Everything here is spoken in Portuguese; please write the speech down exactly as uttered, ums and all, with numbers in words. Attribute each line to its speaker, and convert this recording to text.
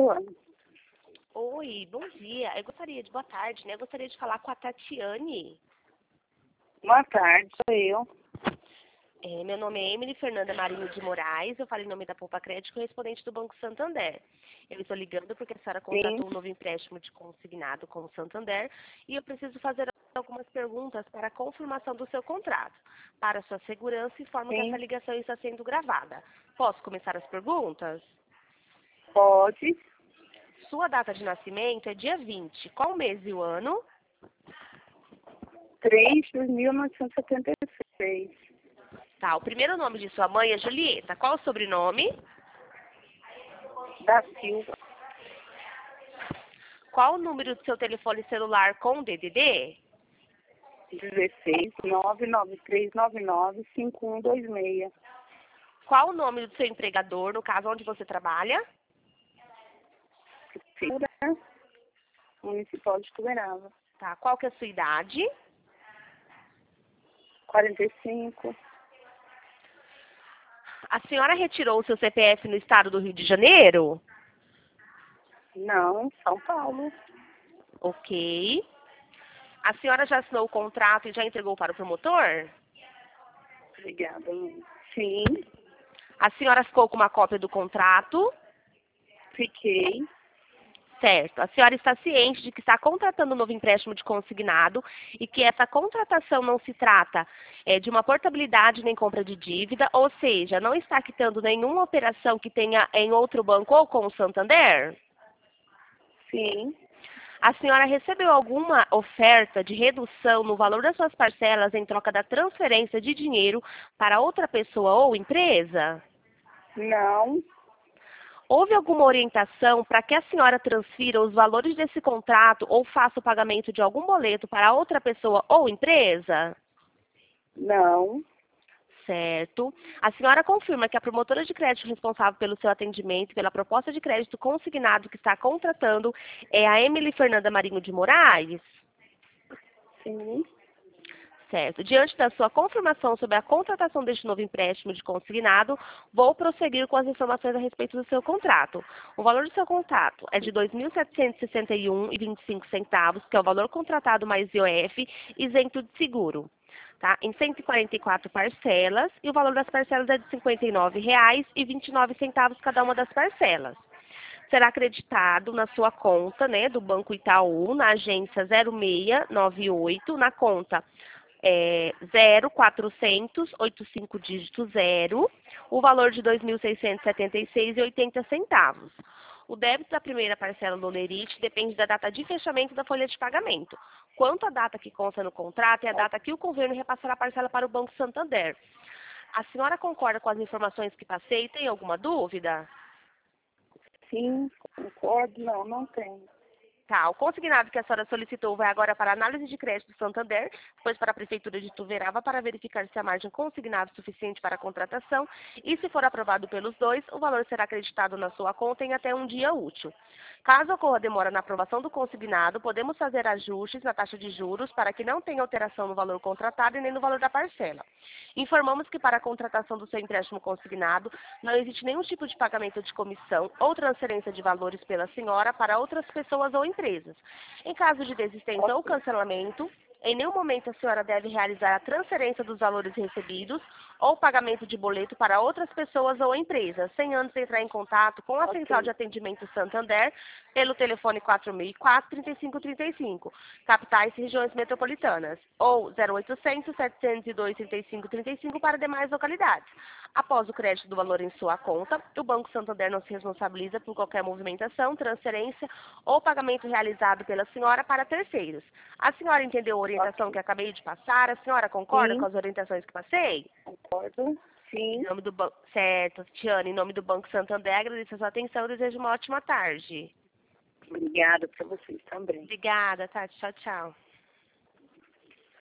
Speaker 1: Luana.
Speaker 2: Oi, bom dia. Eu gostaria de, boa tarde, né? Eu gostaria de falar com a Tatiane.
Speaker 1: Boa tarde, sou eu.
Speaker 2: É, meu nome é Emily Fernanda Marinho de Moraes, eu falo em nome da Poupa Crédito, correspondente do Banco Santander. Eu estou ligando porque a senhora contratou
Speaker 1: Sim.
Speaker 2: um novo empréstimo de consignado com o Santander e eu preciso fazer algumas perguntas para a confirmação do seu contrato. Para sua segurança, informo que essa
Speaker 1: Sim.
Speaker 2: ligação está sendo gravada. Posso começar as perguntas?
Speaker 1: Pode.
Speaker 2: Sua data de nascimento é dia vinte. Qual o mês e o ano?
Speaker 1: três de mil novecentos e setenta e seis.
Speaker 2: Tá, o primeiro nome de sua mãe é Julieta. Qual o sobrenome?
Speaker 1: Da Silva.
Speaker 2: Qual o número do seu telefone celular com D D D?
Speaker 1: dezesseis, nove nove três nove nove, cinco um dois seis.
Speaker 2: Qual o nome do seu empregador, no caso onde você trabalha?
Speaker 1: Segura Municipal de Tuberava.
Speaker 2: Tá, qual que é a sua idade?
Speaker 1: quarenta e cinco.
Speaker 2: A senhora retirou o seu C P F no estado do Rio de Janeiro?
Speaker 1: Não, São Paulo.
Speaker 2: Ok. A senhora já assinou o contrato e já entregou para o promotor?
Speaker 1: Obrigada. Sim,
Speaker 2: A senhora ficou com uma cópia do contrato?
Speaker 1: fiquei.
Speaker 2: Certo. A senhora está ciente de que está contratando um novo empréstimo de consignado e que essa contratação não se trata é, de uma portabilidade nem compra de dívida, ou seja, não está quitando nenhuma operação que tenha em outro banco ou com o Santander?
Speaker 1: Sim.
Speaker 2: A senhora recebeu alguma oferta de redução no valor das suas parcelas em troca da transferência de dinheiro para outra pessoa ou empresa?
Speaker 1: Não.
Speaker 2: Houve alguma orientação para que a senhora transfira os valores desse contrato ou faça o pagamento de algum boleto para outra pessoa ou empresa?
Speaker 1: Não.
Speaker 2: Certo. A senhora confirma que a promotora de crédito responsável pelo seu atendimento e pela proposta de crédito consignado que está contratando é a Emily Fernanda Marinho de Moraes?
Speaker 1: Sim.
Speaker 2: Certo. Diante da sua confirmação sobre a contratação deste novo empréstimo de consignado, vou prosseguir com as informações a respeito do seu contrato. O valor do seu contrato é de dois mil setecentos e sessenta e um reais e vinte e cinco centavos, que é o valor contratado mais I O F, isento de seguro. Tá? Em cento e quarenta e quatro parcelas, e o valor das parcelas é de cinquenta e nove reais e vinte e nove centavos cada uma das parcelas. Será acreditado na sua conta, né, do Banco Itaú, na agência zero seis nove oito, na conta é, zero quatrocentos, oitenta e cinco dígito zero, o valor de dois mil seiscentos e setenta e seis reais e oitenta centavos. O débito da primeira parcela do Olerite depende da data de fechamento da folha de pagamento. Quanto à data que consta no contrato, é a data que o governo repassará a parcela para o Banco Santander. A senhora concorda com as informações que passei? Tem alguma dúvida?
Speaker 1: Sim, concordo. Não, não tenho.
Speaker 2: Tá, o consignado que a senhora solicitou vai agora para a análise de crédito do Santander, depois para a Prefeitura de Ituverava para verificar se a margem consignada é suficiente para a contratação e, se for aprovado pelos dois, o valor será acreditado na sua conta em até um dia útil. Caso ocorra demora na aprovação do consignado, podemos fazer ajustes na taxa de juros para que não tenha alteração no valor contratado e nem no valor da parcela. Informamos que para a contratação do seu empréstimo consignado, não existe nenhum tipo de pagamento de comissão ou transferência de valores pela senhora para outras pessoas ou empresas. Em caso de desistência ou cancelamento, em nenhum momento a senhora deve realizar a transferência dos valores recebidos ou pagamento de boleto para outras pessoas ou empresas, sem antes entrar em contato com a Central de Atendimento Santander pelo telefone quatro mil e quatro, trinta e cinco trinta e cinco, capitais e regiões metropolitanas, ou zero oitocentos, setecentos e dois, trinta e cinco trinta e cinco para demais localidades. Após o crédito do valor em sua conta, o Banco Santander não se responsabiliza por qualquer movimentação, transferência ou pagamento realizado pela senhora para terceiros. A senhora entendeu a orientação que acabei de passar? A senhora concorda
Speaker 1: Sim.
Speaker 2: com as orientações que passei?
Speaker 1: Concordo. Sim.
Speaker 2: Em nome do banco. Certo, Tiana, em nome do Banco Santander, agradeço a sua atenção e desejo uma ótima tarde.
Speaker 1: Obrigada para vocês também.
Speaker 2: Obrigada, Tati. Tchau, tchau.